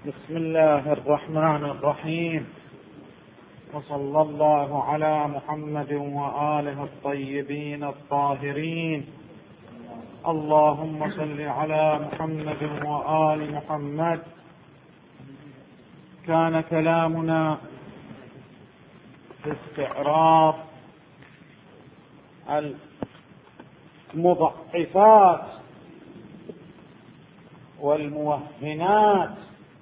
بسم الله الرحمن الرحيم، وصلى الله على محمد وآله الطيبين الطاهرين. اللهم صل على محمد وآل محمد. كان كلامنا في استعراض المضعفات والموهنات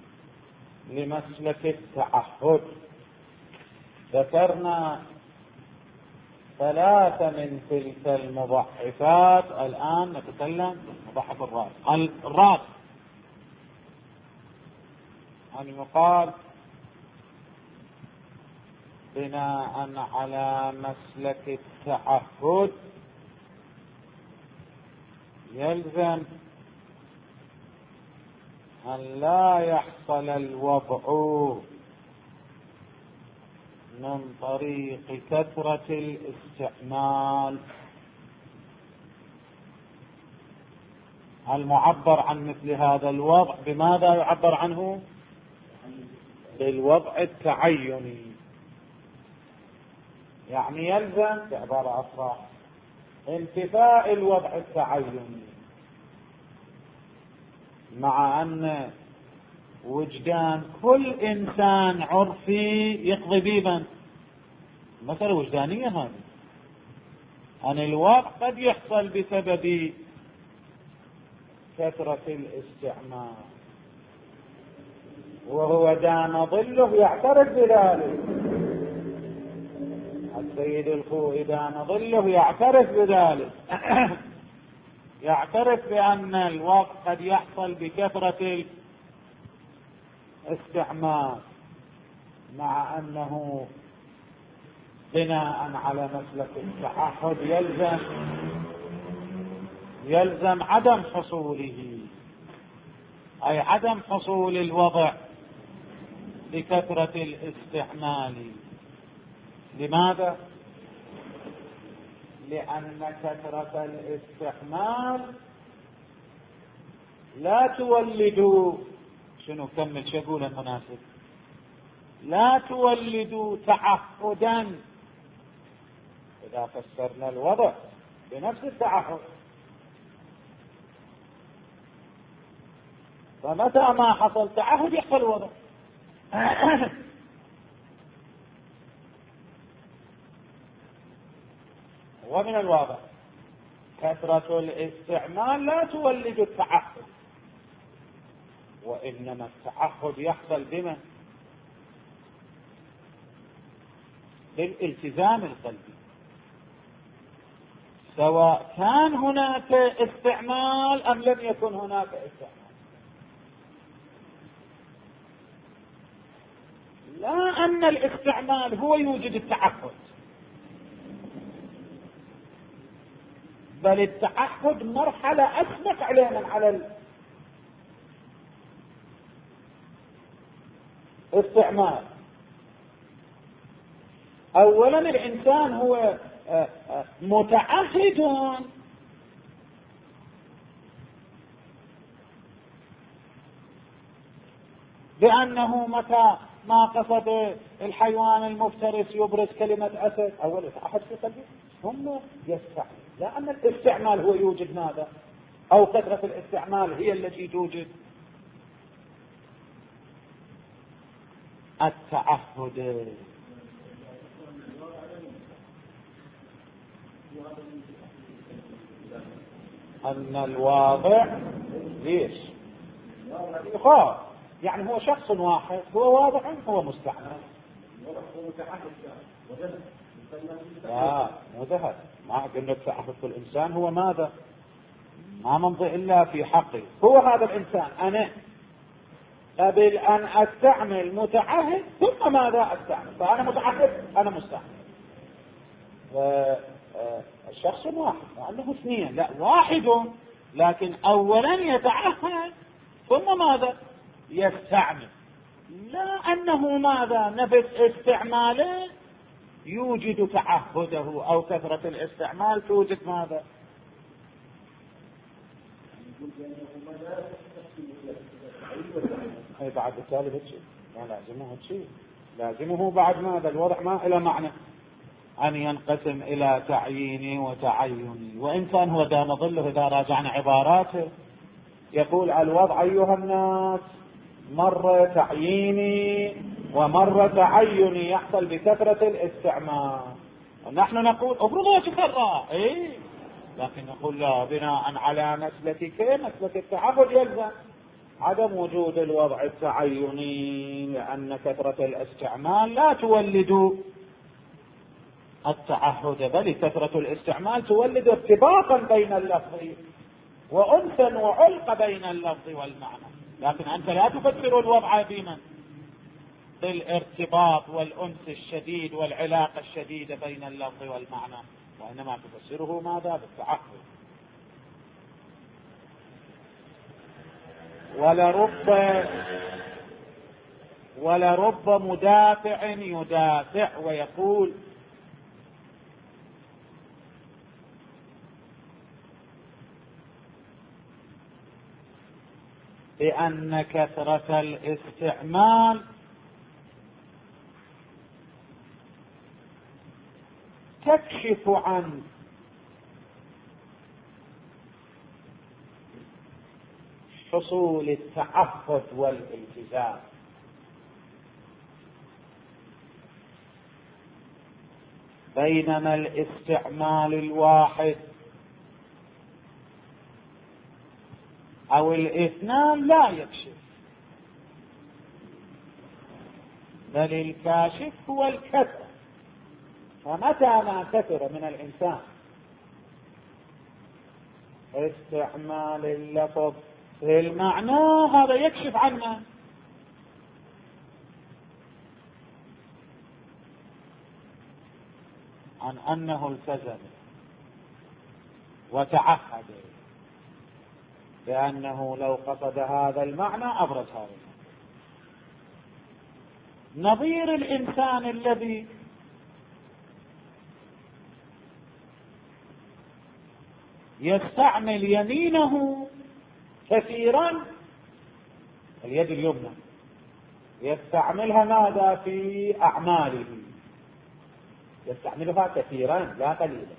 لمسلك التعهد. ذكرنا 3 من تلك المضعفات. الآن نتكلم مضعف الرابع أن يقال بناء على مسلك التعهد يلزم أن لا يحصل الوضع من طريق كثرة الاستعمال. المعبر عن مثل هذا الوضع بماذا يعبر عنه؟ بالوضع التعيني. يعني يلزم بعبارة أصح انتفاء الوضع التعيني، مع أن وجدان كل إنسان عرفي يقضي بيبا، مسألة وجدانية هذه. أن الوضع قد يحصل بسبب كثرة الاستعمال، وهو دام ظله يعترف بذلك. السيد الخوئي دام ظله يعترف بذلك يعترف بأن الوضع قد يحصل بكثرة الاستعمال، مع أنه بناء على مسلك التعهد يلزم عدم حصوله، أي عدم حصول الوضع بكثرة الاستعمال. لماذا؟ لأن كثرة الاستعمال لا تولد كمل شو يقول المناسب، لا تولد تعهدا. إذا فسرنا الوضع بنفس التعهد، فمتى ما حصل تعهد يحصل الوضع. ومن الواضح كثرة الاستعمال لا تولد التعهد، وإنما التعهد يحصل بمن؟ بالالتزام القلبي، سواء كان هناك استعمال أم لم يكن هناك استعمال. لا أن الاستعمال هو يوجد التعهد، بل التعهد مرحلة أسبق عليه من على الاستعمال. أولا الإنسان هو متعهد بأنه متى ما قصد الحيوان المفترس يبرز كلمة أسد، أول يتعهد في قلبه ثم يستعمل. لأن الاستعمال هو يوجد ماذا؟ أو كثرة الاستعمال هي التي توجد التعهد. أن الواضع ليش يخاف؟ يعني هو شخص واحد، هو واضع، هو مستعمل. لا مو ذهب، ما قلنا التعهد في الإنسان هو ماذا؟ ما منطق إلا في حقه. هو هذا الإنسان أنا قبل أن أستعمل متعهد ثم ماذا أستعمل، فأنا متعهد أنا مستعمل. الشخص واحد وأنه 2، لا واحد، لكن أولا يتعهد ثم ماذا يستعمل. لا أنه ماذا نفس استعماله يوجد تعهده، أو كثرة الاستعمال توجد ماذا. بعد بالتالي هالشيء لا لازمه هالشيء، لازمه بعد ماذا؟ الوضع ما إلى معنى أن ينقسم إلى تعييني وتعيني، وإن كان هو دام ظله إذا راجعنا عباراته يقول الوضع أيها الناس مرة تعييني ومرة تعيني يحصل بكثرة الاستعمال. ونحن نقول افرضوا تكرر لكن نقول لا، بناء على مسلك مسلك التعبد يلزم عدم وجود الوضع التعيني، لأن كثرة الاستعمال لا تولد التعهد، بل كثرة الاستعمال تولد ارتباطا بين اللفظ وأنسا وعلق بين اللفظ والمعنى. لكن أنت لا تفسر الوضع بمن؟ بالارتباط والأنس الشديد والعلاقة الشديدة بين اللفظ والمعنى، وإنما تفسره ماذا؟ بالتعهد. ولرب مدافع يدافع ويقول بأن كثرة الاستعمال تكشف عن حصول التعهد والالتزام، بينما الاستعمال الواحد أو الاثنان لا يكشف، بل الكاشف هو الكثرة. فمتى ما كثر من الإنسان استعمال اللفظ في المعنى هذا يكشف عنه عن أنه التزم وتعهد بأنه لو قصد هذا المعنى أبرز هذا المعنى. نظير الإنسان الذي يستعمل يمينه كثيرا، اليد اليمنى يستعملها ماذا؟ في أعماله، يستعملها كثيرا لا قليلا،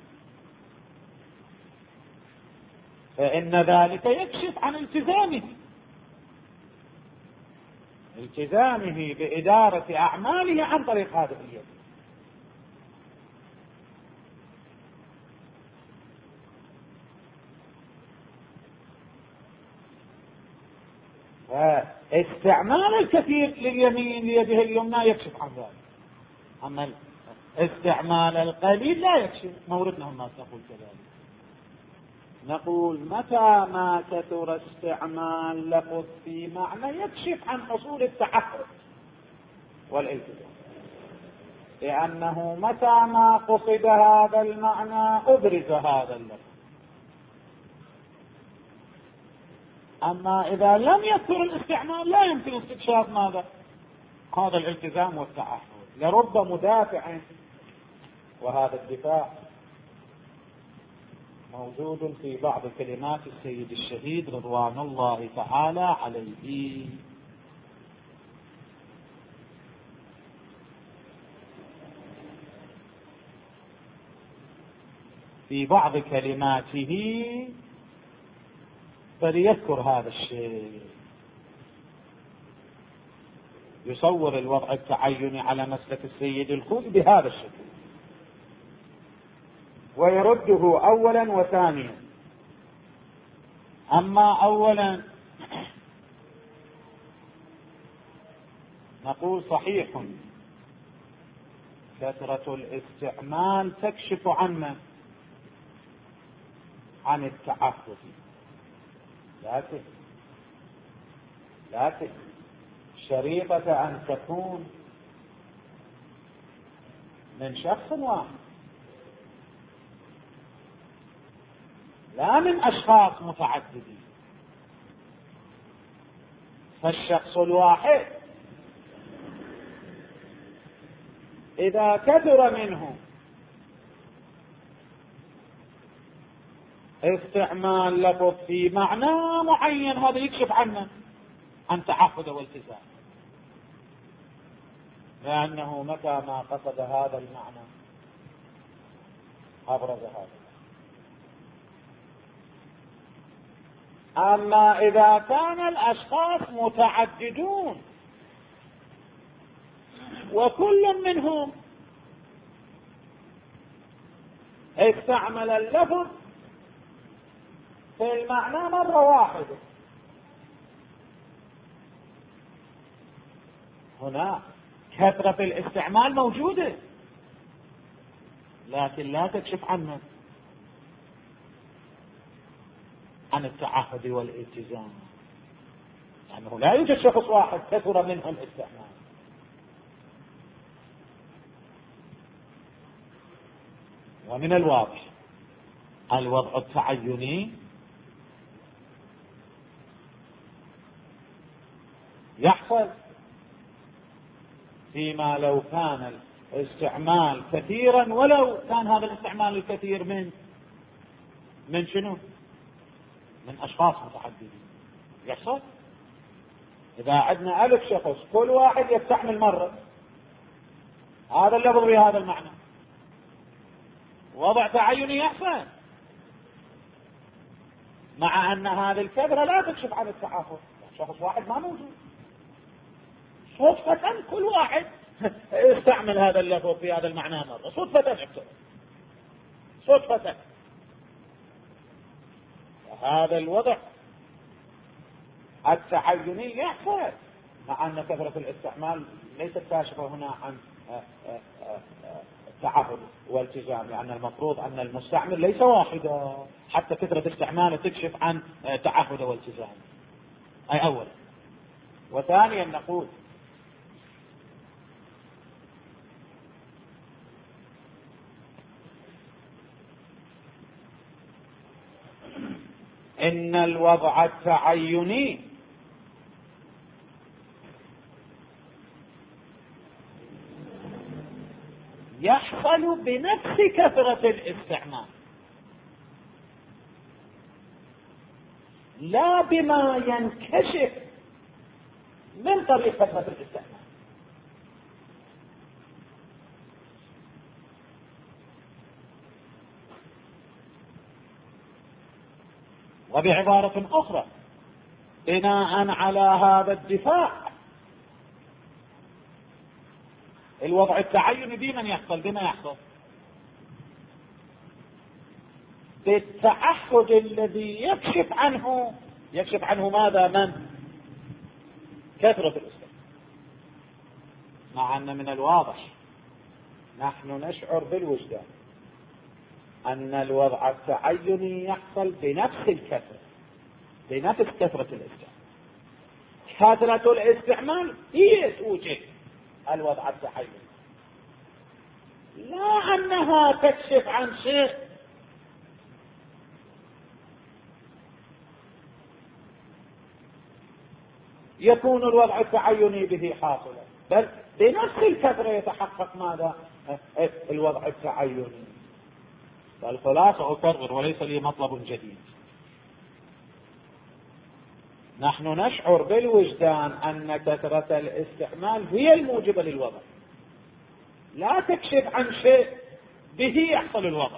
فإن ذلك يكشف عن التزامه بإدارة أعماله عن طريق هذه اليد. فاستعمال الكثير لليمين ليده اليمنى يكشف عن ذلك، أما استعمال القليل لا يكشف. موردنا الناس نقول كذلك، نقول متى ما كثر استعمال لفظ في معنى يكشف عن حصول التعهد والالتزام، لأنه متى ما قصد هذا المعنى أبرز هذا اللفظ. أما إذا لم يكثر الاستعمال لا يمكن استكشاف ماذا؟ هذا الالتزام والتعهد. لرب مدافع، وهذا الدفاع موجود في بعض كلمات السيد الشهيد رضوان الله تعالى عليه. في بعض كلماته فليذكر هذا الشيء، يصور الوضع التعيني على مسلك السيد الخوئي بهذا الشكل ويرده أولا وثانيا. أما أولا نقول صحيح كثرة الاستعمال تكشف عن التعهد، لكن شريطة أن تكون من شخص واحد لا من أشخاص متعددين. فالشخص الواحد إذا كثر منه استعمال لفظ في معنى معين هذا يكشف عنه عن تعهد والتزام، لأنه متى ما قصد هذا المعنى أبرز هذا. أما إذا كان الأشخاص متعددون وكل منهم استعمل اللفظ في المعنى مرة واحدة، هنا كثرة الاستعمال موجودة لكن لا تكشف عنه عن التعهد والالتزام، لأنه لا يوجد شخص واحد كثر منه الاستعمال. ومن الواضح الوضع التعيني يحصل فيما لو كان الاستعمال كثيرا، ولو كان هذا الاستعمال الكثير من شنو؟ من أشخاص متعددين. يحصل إذا عندنا 1000 شخص كل واحد يستعمل مرة هذا اللفظ بهذا المعنى، وضع تعيني يحصل، مع أن هذه الكثرة لا تكشف عن التعهد. شخص واحد ما موجود، صدفة كل واحد استعمل هذا اللفظ في هذا المعنى مرة، صدفة اكتب صدفة. هذا الوضع التعيني يحصل، مع أن كثرة الاستعمال ليست كاشفة هنا عن تعهد والتزام، لأن يعني المفروض أن المستعمل ليس واحدا، حتى كثرة استعماله تكشف عن تعهد والتزام. أي أولا. وثانيا نقول إن الوضع التعيني يحصل بنفس كثرة الاستعمال، لا بما ينكشف من طريق كثرة الاستعمال. وبعبارة أخرى، بناء على هذا الدفاع الوضع التعيني بمن يحصل؟ بما يحصل بالتعهد الذي يكشف عنه ماذا؟ من كثرة الاستعمال. مع أن من الواضح نحن نشعر بالوجدان أن الوضع التعيني يحصل بنفس الكثرة، بنفس كثرة الاستعمال. كثرة الاستعمال هي توجد الوضع التعيني، لا أنها تكشف عن شيء يكون الوضع التعيني به حاصلا، بل بنفس الكثرة يتحقق ماذا؟ الوضع التعيني. فالخلاصة أكرر وليس لي مطلب جديد، نحن نشعر بالوجدان أن كثرة الاستعمال هي الموجبة للوضع، لا تكشف عن شيء به يحصل الوضع.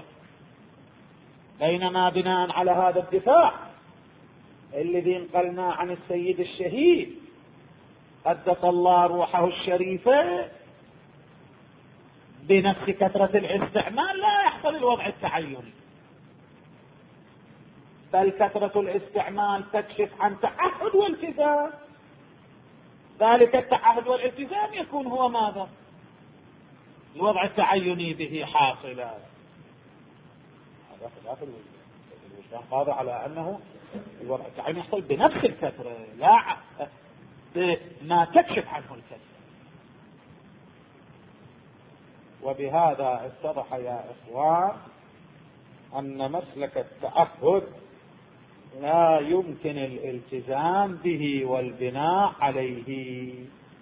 بينما بناء على هذا الدفاع الذي انقلنا عن السيد الشهيد قدس الله روحه الشريفة، بنفس كثرة الاستعمال لا يحصل الوضع التعيني، بل كثرة الاستعمال تكشف عن تعهد والتزام. ذلك التعهد والالتزام يكون هو ماذا؟ الوضع التعيني به حاصلا. هذا خلاف الوجدان قاضي على أنه الوضع التعيني يحصل بنفس الكثرة، لا ما تكشف عنه الكثرة. وبهذا اتضح يا إخوان أن مسلك التعهد لا يمكن الالتزام به والبناء عليه.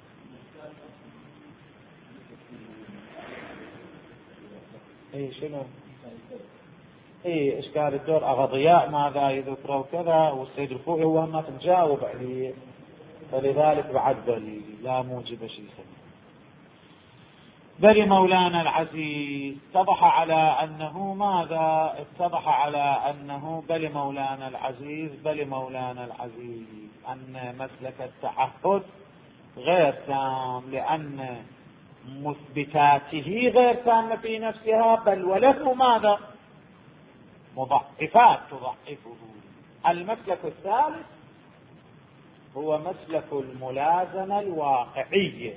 شنو؟ إشكال الدور أغضياء ماذا يذكروا كذا، والسيد الفوئي هو ما تجاوب عليه. فلذلك بعد بل لا موجب شيخا. بل مولانا العزيز اتضح على أنه ماذا؟ اتضح على أنه بل مولانا العزيز أن مسلك التعهد غير تام، لأن مثبتاته غير تامة في نفسها، بل وله ماذا؟ مضعفات تضعفه. المسلك الثالث هو مسلك الملازمة الواقعية.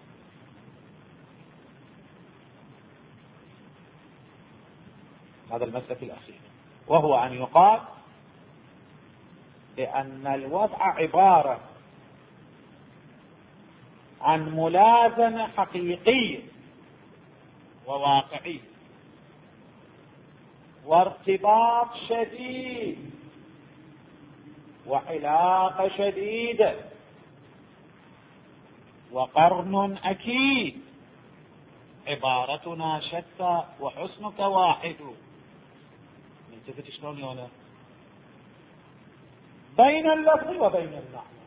هذا المسلك الأخير، وهو أن يقال بأن الوضع عبارة عن ملازمة حقيقية وواقعية وارتباط شديد وعلاقة شديدة وقرن أكيد. عبارتنا شتى وحسنك واحد. نلتفت شلون يا ولد؟ بين اللفظ وبين المعنى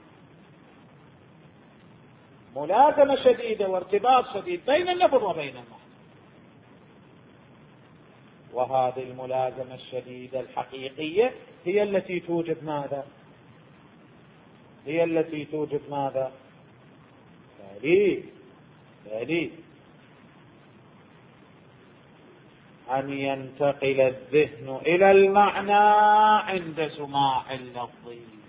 ملازمة شديدة وارتباط شديد بين اللفظ وبين المعنى. وهذه الملازمة الشديدة الحقيقية هي التي توجد ماذا؟ هي التي توجد ماذا؟ تالي أن ينتقل الذهن إلى المعنى عند سماع اللفظ.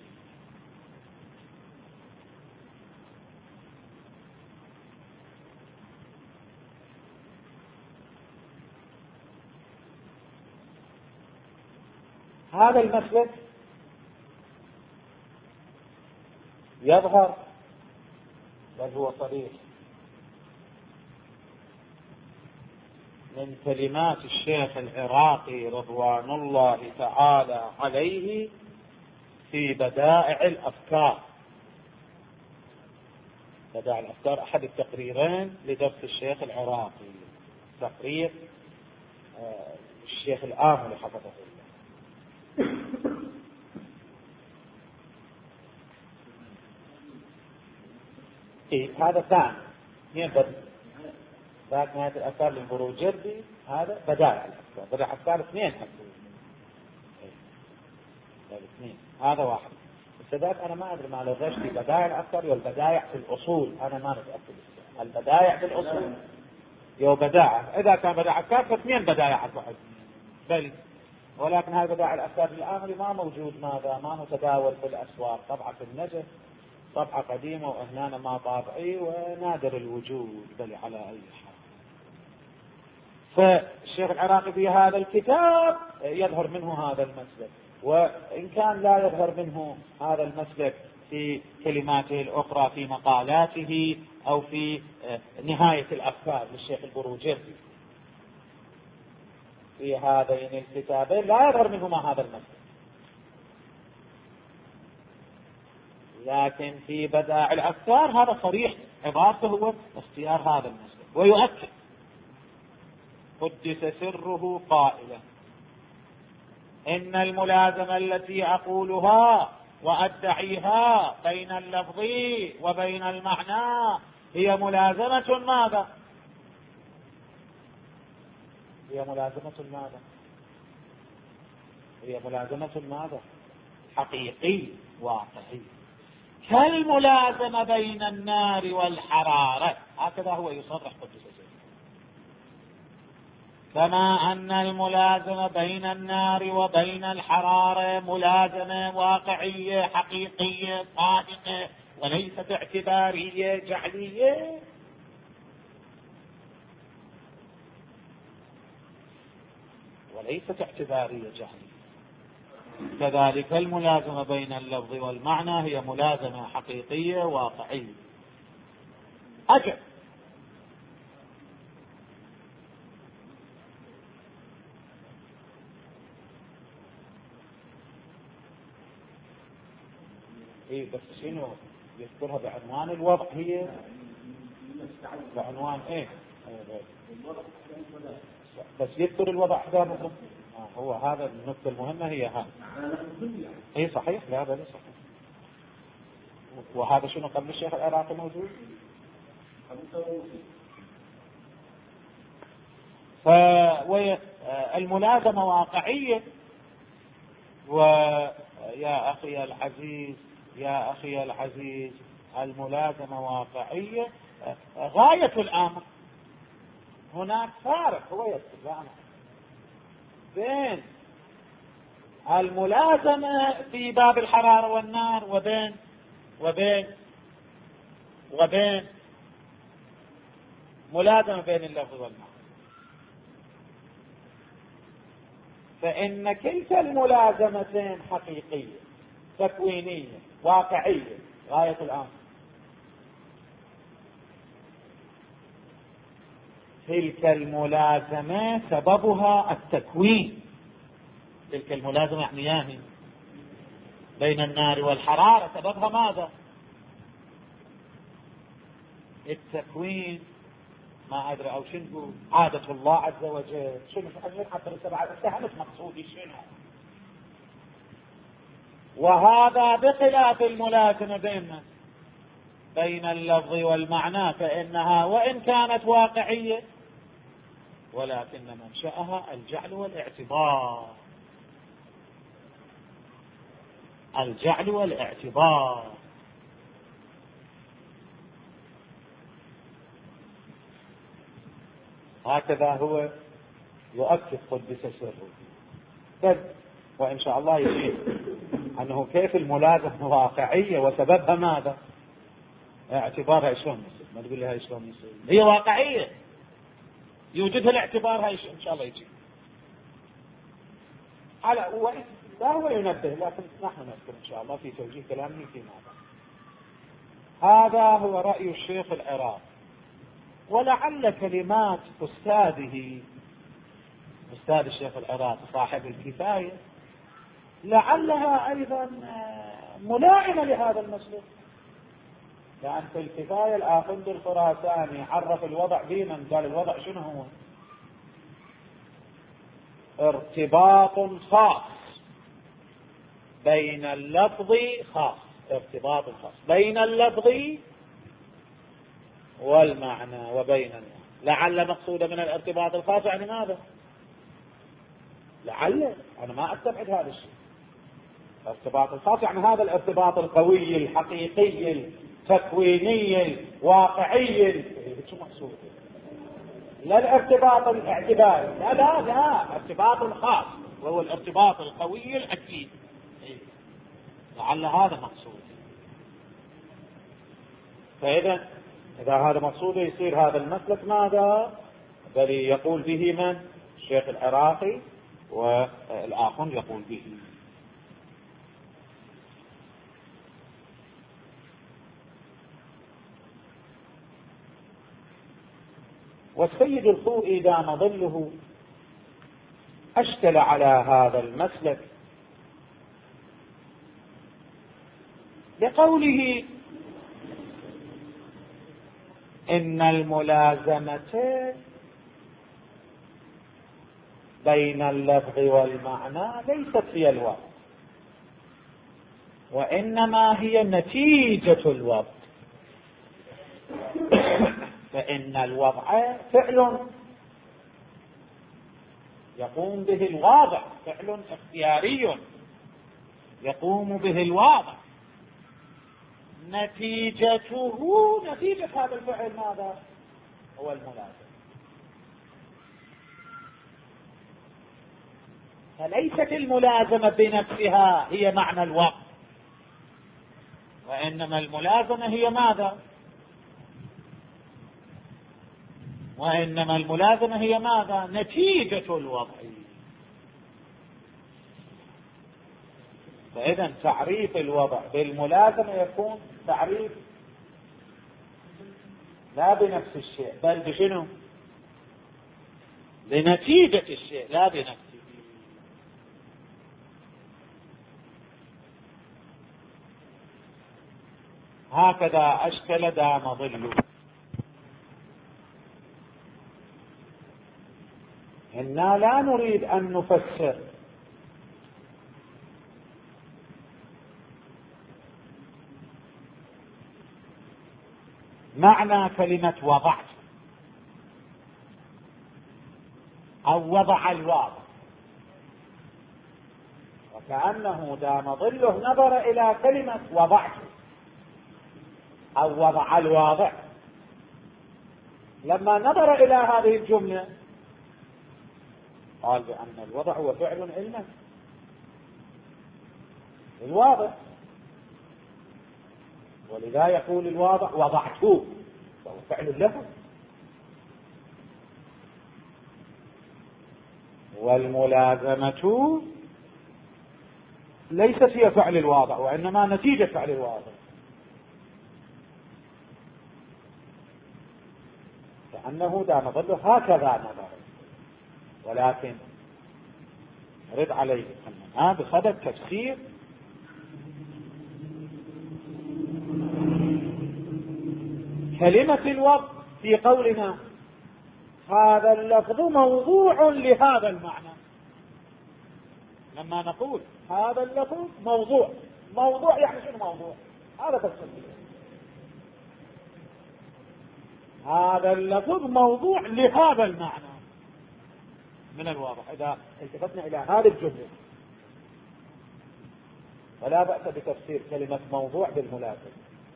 هذا المسلك يظهر، بل هو صريح، من كلمات الشيخ العراقي رضوان الله تعالى عليه في بدائع الأفكار. بدائع الأفكار أحد التقريرين لدرس الشيخ العراقي، تقرير الشيخ الآمل حفظه الله. هذا ثاني، اثنين بس. ذاك نهاية الأفكار للبروجردي، هذا بدائع الأفكار. بدائع الأفكار اثنين حقيقي. الاثنين هذا واحد. بس ذاك أنا ما أدري ما لغش في بدائع الأفكار والبدائع في الأصول، أنا ما متأكد. البدائع في الأصول يو بدائع، إذا كان بدائع أفكار فاثنين بدائع واحد بل، ولكن هذه بدائع الأفكار الآمري ما موجود ماذا؟ ما متداول في الأسواق. طبعة النجف طبعة قديمة وهنا ما طابعي ونادر الوجود بل على أي حال. فالشيخ العراقي في هذا الكتاب يظهر منه هذا المسلك، وإن كان لا يظهر منه هذا المسلك في كلماته الأخرى في مقالاته أو في نهاية الأفكار للشيخ البروجردي، في هذين الكتابين لا يظهر منهما هذا المسلك. لكن في بدائع الأفكار هذا صريح، عبارته هو اختيار هذا المسلك، ويؤكد قدس سره قائلا إن الملازمة التي أقولها وأدعيها بين اللفظ وبين المعنى هي ملازمة ماذا؟ هي ملازمة ماذا؟ حقيقي واقعي، كالملازمة بين النار والحرارة. هكذا هو يصرح قدس سره. كما أن الملازمة بين النار وبين الحرارة ملازمة واقعية حقيقية صادقة، وليست اعتبارية جعلية. كذلك الملازمة بين اللفظ والمعنى هي ملازمة حقيقية واقعية. أجل بس شنو يذكرها بعنوان الوضع؟ هي بعنوان بس يذكر الوضع أحكامه. هو هذا النقطة المهمة، هي هذا. صحيح، لا بل صحيح. وهذا شنو قبل الشيخ العراقي موجود. فالملازمة واقعية. ويا أخي العزيز يا أخي العزيز الملازمة واقعية غاية الأمر. هناك فارق هو يتبعنا بين الملازمة في باب الحرارة والنار وبين ملازمة بين اللفظ والمعنى. فإن كلتا الملازمتين حقيقية تكوينية واقعية غاية الأمر. تلك الملازمة سببها التكوين. تلك الملازمة يعني بين النار والحرارة سببها ماذا؟ التكوين. ما أدري أو شنو عادة الله عز وجل شنو حتى السبعة اتهمت مقصودي شنو. وهذا بخلاف الملازمة بين اللفظ والمعنى، فإنها وإن كانت واقعية ولكن منشأها الجعل والاعتبار. الجعل والاعتبار. هكذا هو يؤكد قدس سره. وإن شاء الله يجيب أنه كيف الملازمة واقعية وسببها ماذا؟ اعتبارها شلون يصير؟ ما تقول لها شلون يصير؟ هي واقعية يوجدها الاعتبار. هاي إن شاء الله يجيب على لا هو ينبه، لكن نحن نذكر إن شاء الله في توجيه كلامه في ماذا. هذا هو رأي الشيخ العراقي. ولعل كلمات أستاذ الشيخ العراقي صاحب الكفاية لعلها أيضا ملائمة لهذا المسلك. لأن في الكفاية الآخند الخراساني عرف الوضع بمن قال الوضع شنو هو؟ ارتباط خاص بين اللفظ ارتباط خاص بين اللفظ والمعنى وبين المعنى. لعل مقصود من الارتباط الخاص يعني ماذا؟ لعل أنا ما أستبعد هذا الشيء. الارتباط الخاص يعني هذا الارتباط القوي الحقيقي التكويني الواقعي. شو مقصود؟ لا الارتباط الاعتباري، لا ارتباط الخاص وهو الارتباط القوي الأكيد. لعل هذا مقصود. فإذا إذا هذا مقصود يصير هذا المسلك ماذا؟ بل يقول به من؟ الشيخ العراقي والآخر يقول به. والسيد الخوئي دام ظله أشكل على هذا المسلك بقوله إن الملازمة بين اللفظ والمعنى ليست هي الوضع، وإنما هي نتيجة الوضع. فإن الوضع فعل يقوم به الواضع، فعل اختياري يقوم به الواضع، نتيجة هذا الفعل ماذا؟ هو الملازمة. فليست الملازمة بنفسها هي معنى الوضع، وإنما الملازمة هي ماذا؟ نتيجة الوضع. فإذا تعريف الوضع بالملازمة يكون تعريف لا بنفس الشيء بل بشنو؟ بنتيجة الشيء لا بنفسه. هكذا أشكل دام ظله. إنا لا نريد أن نفسر معنى كلمة وضعت أو وضع الواضع، وكأنه دام ظله نظر إلى كلمة وضعت أو وضع الواضع. لما نظر إلى هذه الجملة قال بأن الوضع هو فعل علما الواضع، ولذا يقول الواضع وضعته فهو فعل له. والملازمة ليست هي فعل الواضع، وإنما نتيجة فعل الواضع، كأنه دام ظله هكذا نظر. ولكن رد عليه أننا بصدد تفسير كلمة الوضع في قولنا هذا اللفظ موضوع لهذا المعنى. لما نقول هذا اللفظ موضوع، موضوع يعني شنو موضوع؟ هذا تفسير. هذا اللفظ موضوع لهذا المعنى من الواضح. إذا التفتنا إلى هذه الجملة فلا بأس بتفسير كلمة موضوع بالملازم.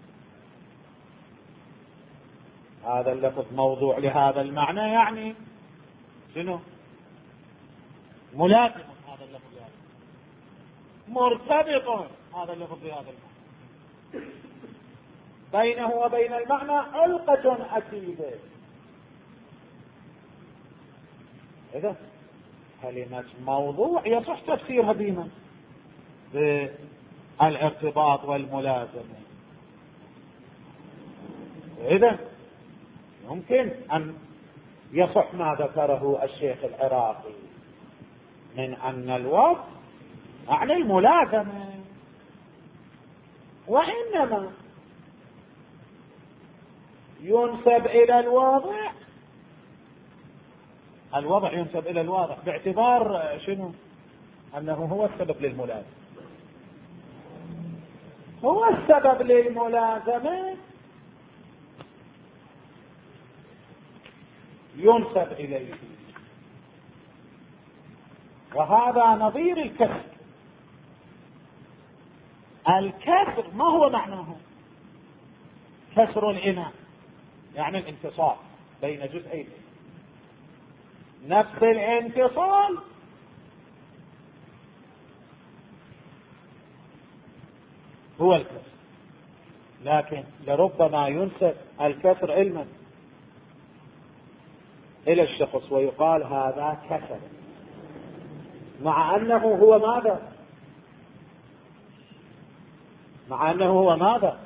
هذا اللفظ موضوع لهذا المعنى يعني شنو؟ ملازم هذا اللفظ لهذا، مرتبط هذا اللفظ بهذا المعنى، بينه وبين المعنى علقة أكيدة. إذا كلمة موضوع يصح تفسيرها بما بالارتباط والملازمة. إذا يمكن أن يصح ما ذكره الشيخ العراقي من أن الوضع يعني الملازمة، وإنما ينسب إلى الواضع، الوضع ينسب إلى الواضع باعتبار شنو؟ أنه هو السبب للملازمة، هو السبب للملازمة ينسب إليه. وهذا نظير الكسر. الكسر ما هو معناه؟ كسر الإناء يعني الانفصال بين جزئين، نفس الانفصال هو الكسر، لكن لربما ينسب الكسر علما إلى الشخص ويقال هذا كسر، مع أنه هو ماذا؟ مع أنه هو ماذا؟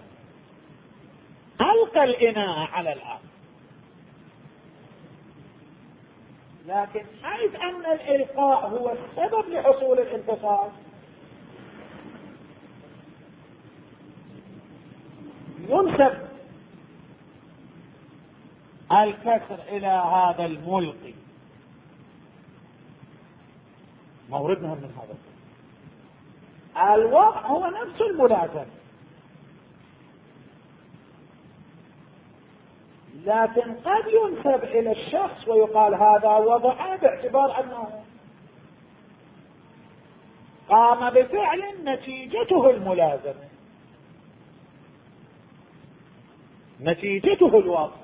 ألقى الإناء على الأرض. لكن حيث أن الإلقاء هو السبب لحصول الانفصال ينسب الكسر إلى هذا الملقي. موردنا من هذا الوضع هو نفس الملازمة، لكن قد ينسب إلى الشخص ويقال هذا وضع باعتبار أنه قام بفعل نتيجته الملازمة، نتيجته الوضع.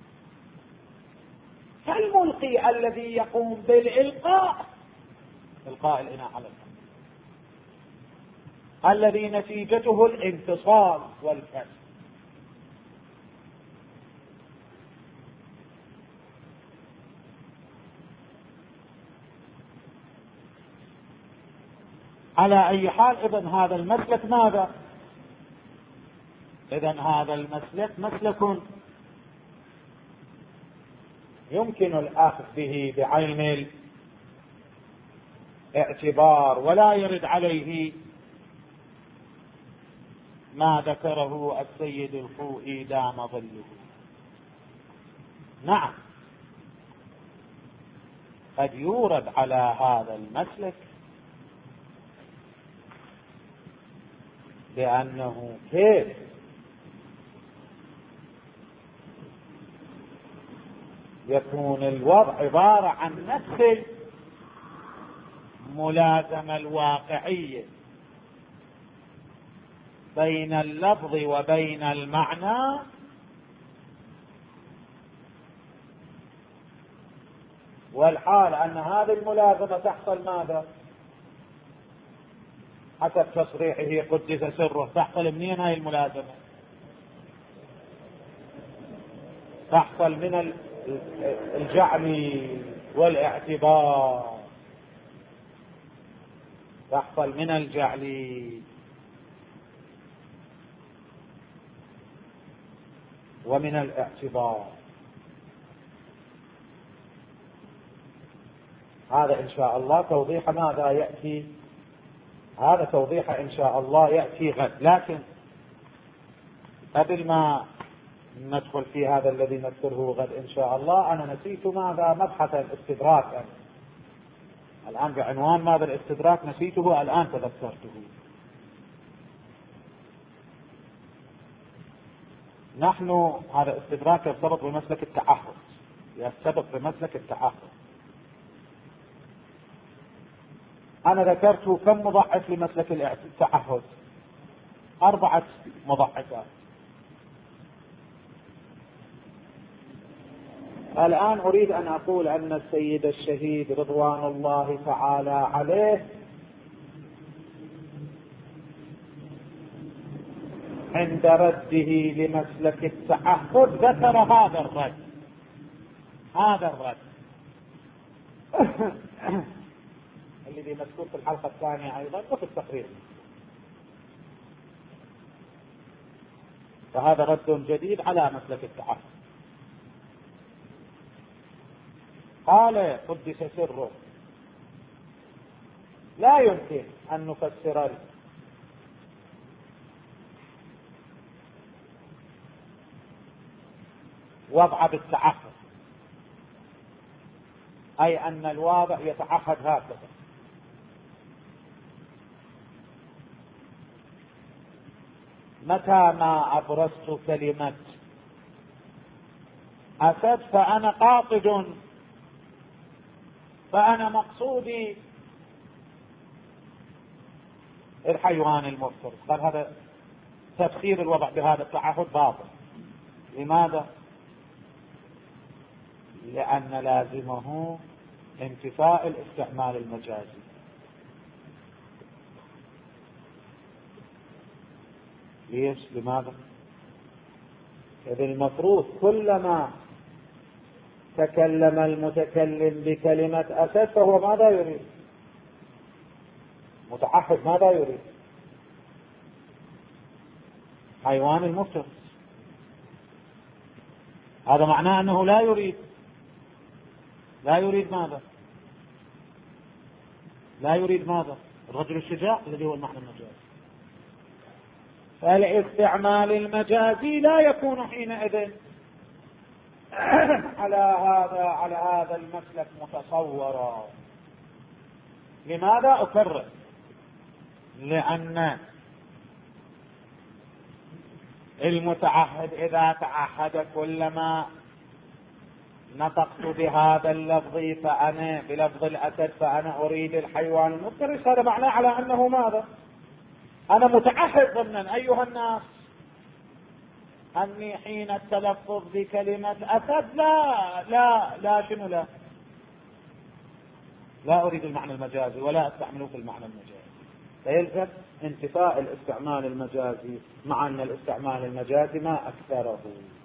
فالملقي الذي يقوم بالإلقاء، إلقاء الإناء على الأرض، الذي نتيجته الانفصال والكسر، على أي حال إذن هذا المسلك ماذا؟ إذن هذا المسلك مسلك يمكن الأخذ به بعين الاعتبار ولا يرد عليه ما ذكره السيد الخوئي دام ظله. نعم قد يورد على هذا المسلك بأنه كيف يكون الوضع عبارة عن نفس الملازمة الواقعية بين اللفظ وبين المعنى، والحال أن هذه الملازمة تحصل ماذا؟ حسب تصريحه قدس سره، تحصل منين هاي الملازمة؟ تحصل من الجعل والاعتبار، تحصل من الجعل ومن الاعتبار. هذا إن شاء الله توضيح ماذا يأتي، هذا توضيح إن شاء الله يأتي غد. لكن قبل ما ندخل في هذا الذي نذكره غد إن شاء الله، أنا نسيت ماذا مبحث الاستدراك. الآن بعنوان ماذا الاستدراك نسيته، الآن تذكرته. نحن هذا الاستدراك يرتبط بمسلك التعهد، يرتبط بمسلك التعهد. أنا ذكرت كم مضاعف لمسلك التعهد؟ 4 مضاعفات. الآن أريد أن أقول أن السيد الشهيد رضوان الله تعالى عليه عند رده لمسلك التعهد ذكر هذا الرد، الذي مذكور في الحلقة الثانية أيضا وفي التقرير. فهذا رد جديد على مسلك التعهد. قال قدس سره: لا يمكن أن نفسر الوضع بالتعهد، أي أن الواضع يتعهد هكذا. متى ما أبرزت كلمة أسد فأنا قاصد، فأنا مقصودي الحيوان المفترس. قال هذا تفسير الوضع بهذا التعهد باطل. لماذا؟ لأن لازمه انتفاء الاستعمال المجازي. ليش؟ لماذا؟ إذ المفروض كلما تكلم المتكلم بكلمة أسد فهو ماذا يريد؟ متعهد ماذا يريد؟ حيوان المفترس. هذا معناه أنه لا يريد ماذا؟ لا يريد ماذا؟ الرجل الشجاع الذي هو المعنى المجازي. فالاستعمال المجازي لا يكون حينئذ على هذا المسلك متصورا. لماذا؟ أكرر: لأن المتعهد إذا تعهد كلما نطقت بهذا اللفظ فأنا بلفظ الأسد فأنا أريد الحيوان المفترس، هذا معناه على أنه ماذا؟ أنا متعهد ضمنا أيها الناس أني حين التلفظ بكلمة أسد لا شنو لا أريد المعنى المجازي ولا أستعمله في المعنى المجازي. فيلزم انتفاء الاستعمال المجازي، مع أن الاستعمال المجازي ما أكثره.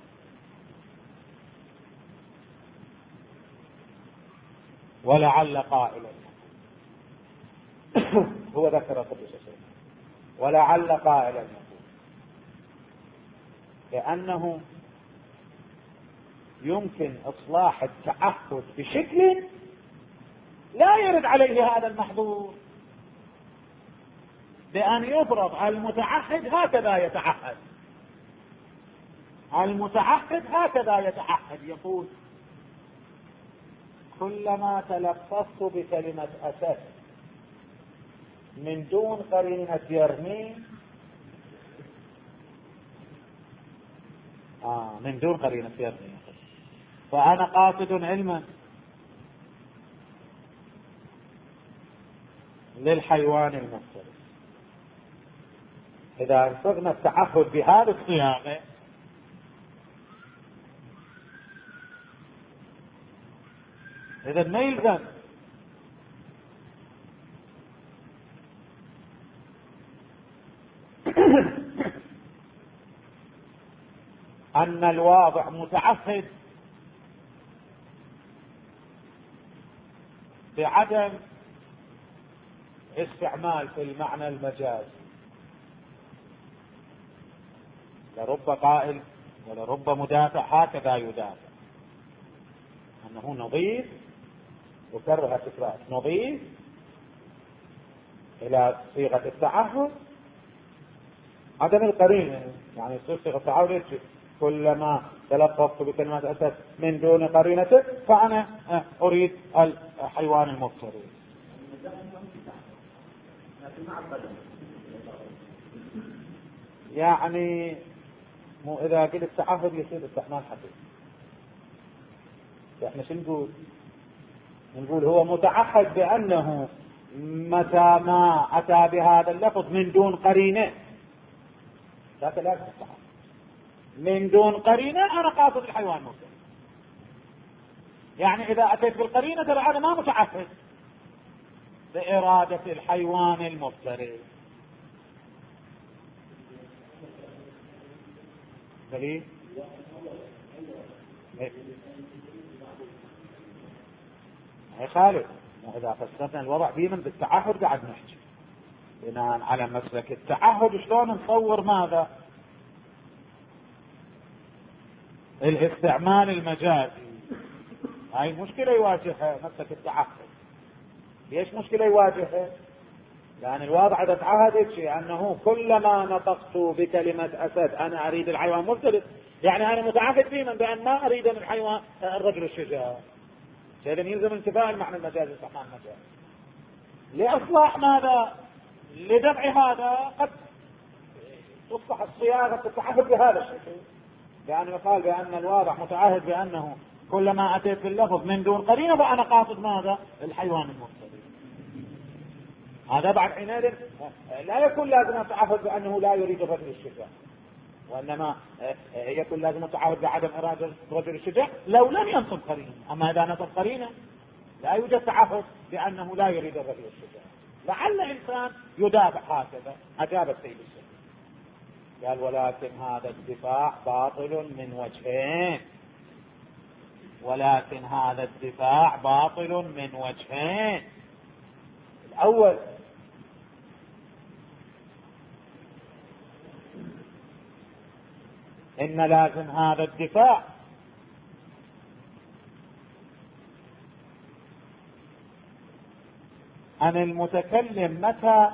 ولعل قائلا هو ذكر قدس سره: ولعل قائلا يقول لأنه يمكن إصلاح التعهد بشكل لا يرد عليه هذا المحظور، بأن يفرض المتعهد هكذا يتعهد. المتعهد هكذا يتعهد، يقول: كلما تلفظت بكلمة أسد من دون قرينة يرمي، من دون قرينة يرمي، فأنا قاصد علما للحيوان المفترس. إذا انصغنا التعهد بهذه الصياغة إذا ما يلزم أن الواضع متعهد بعدم استعمال في المعنى المجازي. لرب قائل ولرب مدافع هكذا يدافع أنه نظيف، وكرها تكرار نظيف إلى صيغة التعهد عدم القرينة. يعني يصير صيغة التعهد كلما تلفظت بكلمات أسد من دون قرينة فأنا أريد الحيوان المفترس. يعني مو إذا قلت التعهد يصير استعمال حقيقي. احنا شو نقول؟ نقول هو متعهد بأنه متى ما أتى بهذا اللفظ من دون قرينة، ذاك لا يستحق من دون قرينة أنا قاصد الحيوان المفترس. يعني إذا أتيت بالقرينة ترى أنا ما متعهد بإرادة الحيوان المفترس. دليل هي خالد. إذا فسرنا الوضع ديما بالتعهد قاعد نحكي بناء على مسلك التعهد شلون نصور ماذا؟ الاستعمال المجازي. هاي مشكلة يواجهها مسلك التعهد. ليش مشكلة يواجهها؟ لأن الواضع إذا تعهدت شيء أنه كلما نطقت بكلمة أسد أنا أريد الحيوان المفترس، يعني أنا متعهد فيما بأن ما أريد من الحيوان الرجل الشجاع. شيء يلزم انتفاء المعنى المجازي استعمال المجاز لإصلاح ماذا؟ لدفع هذا. قد تصلح الصياغة التعهد بهذا الشيء، لأن يقال بأن الواضع متعهد بأنه كلما أتيت باللفظ من دون قرينة فأنا قاصد ماذا؟ الحيوان المفترس. هذا بعد حينئذ لا يكون لازم التعهد بأنه لا يريد رجل الشجاع، وإنما يكون لازم التعهد بعدم إرادة رجل الشجاع لو لم ينصب قرينة. أما إذا نصب قرينة لا يوجد تعهد بأنه لا يريد الرجل الشجاع. لعل إنسان يدافع هكذا. أجاب السيد الشيخ قال ولكن هذا الدفاع باطل من وجهين. ولكن هذا الدفاع باطل من وجهين. الأول إن لازم هذا الدفاع أن المتكلم متى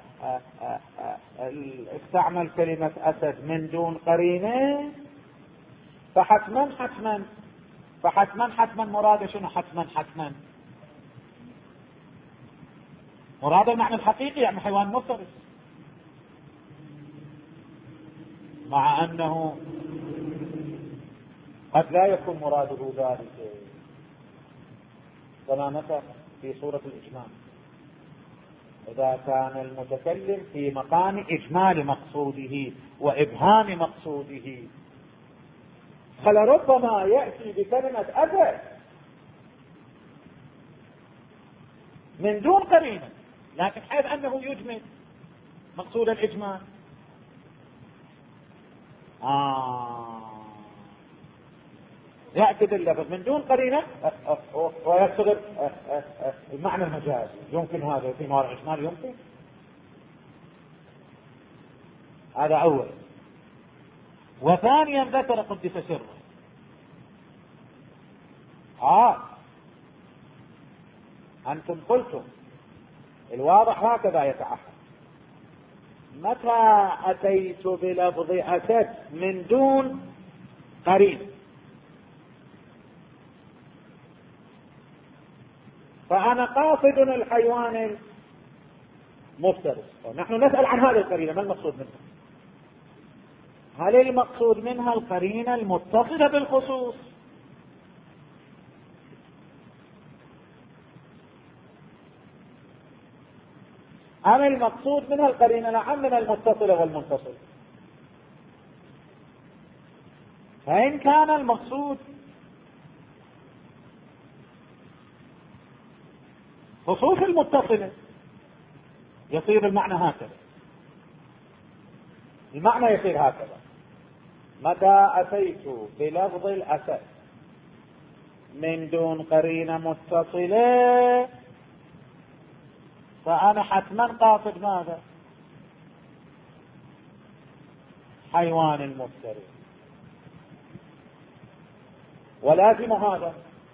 استعمل كلمة أسد من دون قرينة فحتما مراد شنو؟ حتما مراد المعنى الحقيقي يعني حيوان مفترس، مع أنه قد لا يكون مراده ذلك كما مثل في صورة الإجمال. إذا كان المتكلم في مقام إجمال مقصوده وإبهام مقصوده فلربما يأتي بكلمة أسد من دون قرينة، لكن حيث أنه يجمل مقصود الإجمال يأكد اللفظ من دون قرينة ويصدر المعنى المجازي. يمكن هذا في موضع إجمال يمكن. هذا أول. وثانيا ذكر قدس سره أنتم قلتم الواضح هكذا يتعهد متى أتيت بلفظ أسد من دون قرين فأنا قاصد الحيوان المفترس. نحن نسأل عن هذه القرينة، ما المقصود منها؟ هل المقصود منها القرينة المتصلة بالخصوص أم المقصود منها القرينة الأعم من المتصلة والمنفصلة؟ فإن كان المقصود خصوص المتصلة يصير المعنى هكذا، المعنى يصير هكذا: متى أتيت بلفظ الأسد من دون قرينة متصلة فأنا حتما قاصد ماذا؟ حيوان المفترس. ولازم هذا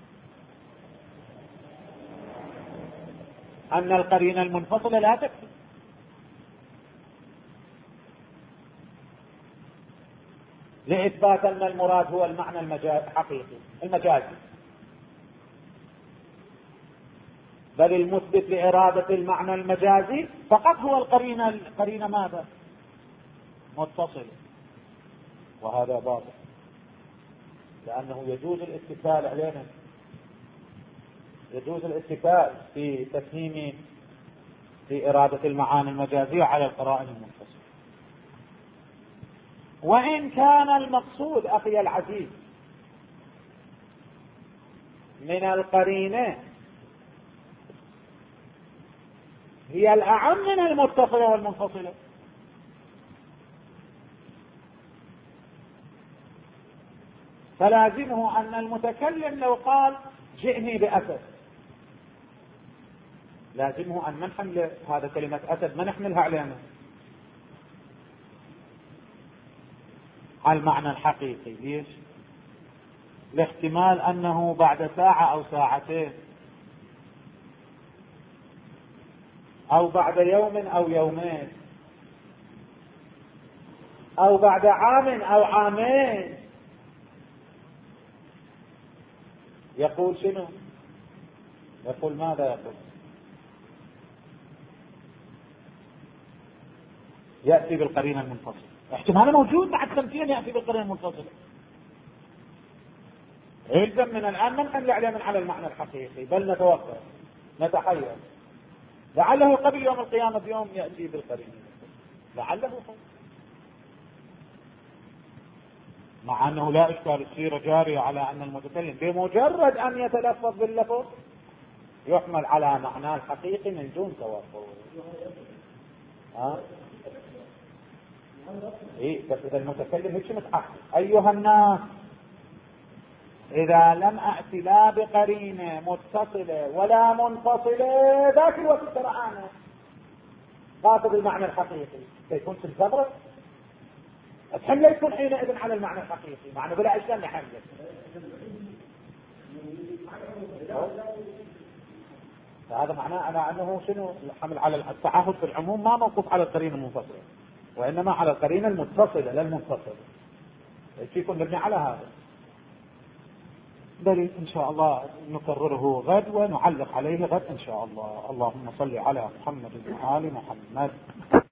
أن القرينة المنفصلة لا تكفي، لإثبات أن المراد هو المعنى الحقيقي المجازي، بل المثبت لإرادة المعنى المجازي فقط هو القرينة ماذا؟ متصلة. وهذا باطل، لأنه يجوز الاتكال علينا، يجوز الاتكال في تفهيم في إرادة المعاني المجازية على القرائن المنفصلة. وإن كان المقصود أخي العزيز من القرينة هي الأعم من المتصلة والمنفصلة، فلازمه أن المتكلم لو قال جئني بأسد، لازمه أن نحمل هذا كلمة أسد ما نحملها علينا على المعنى الحقيقي. ليش؟ لاحتمال أنه بعد ساعة أو ساعتين أو بعد يوم أو يومين أو بعد عام أو عامين يقول شنو؟ يقول ماذا يقول؟ يأتي بالقرينة المنفصلة. احتمال موجود بعد سنتين يأتي بالقرينة المنفصلة. يلزم من الآن ما نحمل عليه من على المعنى الحقيقي، بل نتوقف نتحير لعله قبل يوم القيامة بيوم يأتي بالقرينة، لعله قبل. مع أنه لا إشكال، السيرة جارية على أن المتكلم بمجرد أن يتلفظ باللفظ يحمل على معناه الحقيقي من دون توقف. إيه بس إذا المتكلم هيك متحقق: أيها الناس إذا لم أأتي لا بقرينة متصلة ولا منفصلة ذاك الوقت ترى أنا قاصد المعنى الحقيقي، سيكون في الزبرة الحملة يكون حينئذ على المعنى الحقيقي، معنى بلا إشكال نحمله. فهذا معناه على أنه شنو؟ الحمل على التعهد في العموم ما موقف على القرينة المنفصلة، وإنما على القرينة المتصلة لا المنفصلة. يكون نبني على هذا. بل إن شاء الله نكرره غد ونعلق عليه غد إن شاء الله. اللهم صل على محمد وآل محمد.